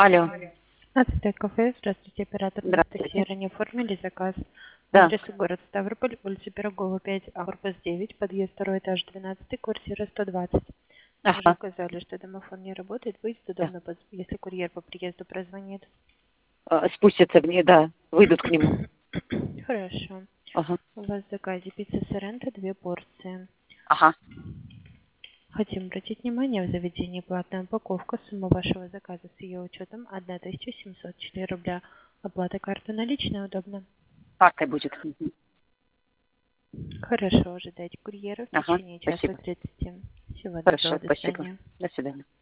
Алло, Ацтек кафе. Здравствуйте, оператор Анастасия. здравствуйте. Ранее оформили заказ. Да, Адрес город Ставрополь, улица Пирогова, 5А, корпус 9, подъезд 2 этаж 12, квартира 120. Уже ага, указали, что домофон не работает. Будет да. удобно, если курьер по приезду прозвонит. Спустятся мне, да, выйдут к нему. Хорошо. Ага, У вас в заказе пицца Соренто, 2 порции. ага. Хотим обратить внимание, в заведении платная упаковка. Сумма вашего заказа с ее учетом 1704 рубля. Оплата карты наличная удобно. Картой будет. Мгм. Хорошо, ожидайте курьера в Ага, течение часа спасибо. 30. Всего Хорошо, доброго, до спасибо. свидания. До свидания.